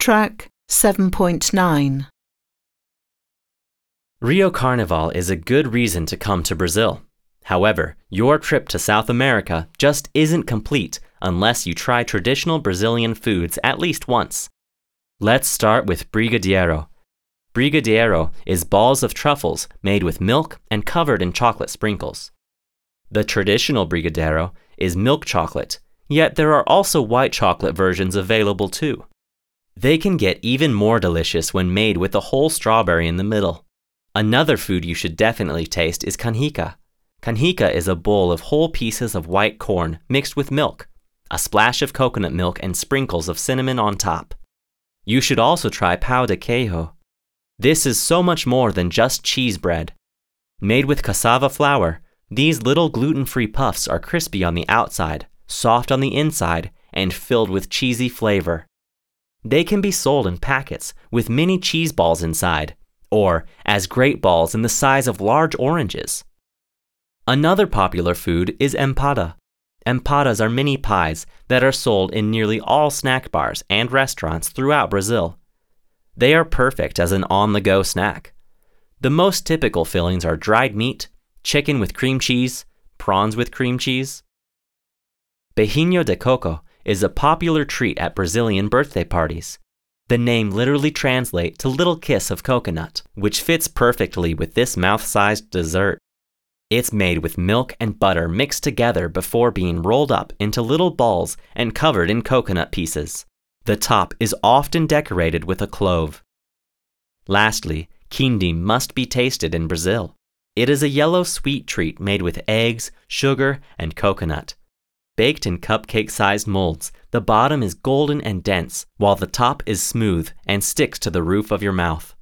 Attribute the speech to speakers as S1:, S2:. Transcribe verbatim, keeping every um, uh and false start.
S1: Track seven point nine.
S2: Rio Carnival is a good reason to come to Brazil. However, your trip to South America just isn't complete unless you try traditional Brazilian foods at least once. Let's start with brigadeiro. Brigadeiro is balls of truffles made with milk and covered in chocolate sprinkles. The traditional brigadeiro is milk chocolate, yet there are also white chocolate versions available too. They can get even more delicious when made with a whole strawberry in the middle. Another food you should definitely taste is canjica. Canjica is a bowl of whole pieces of white corn mixed with milk, a splash of coconut milk and sprinkles of cinnamon on top. You should also try pão de queijo. This is so much more than just cheese bread. Made with cassava flour, these little gluten-free puffs are crispy on the outside, soft on the inside, and filled with cheesy flavor. They can be sold in packets with mini cheese balls inside, or as great balls in the size of large oranges. Another popular food is empada. Empadas are mini pies that are sold in nearly all snack bars and restaurants throughout Brazil. They are perfect as an on-the-go snack. The most typical fillings are dried meat, chicken with cream cheese, prawns with cream cheese. Beijinho de coco is a popular treat at Brazilian birthday parties. The name literally translates to little kiss of coconut, which fits perfectly with this mouth-sized dessert. It's made with milk and butter mixed together before being rolled up into little balls and covered in coconut pieces. The top is often decorated with a clove. Lastly, quindim must be tasted in Brazil. It is a yellow sweet treat made with eggs, sugar, and coconut. Baked in cupcake-sized molds, the bottom is golden and dense, while the top is smooth and sticks to the roof of your mouth.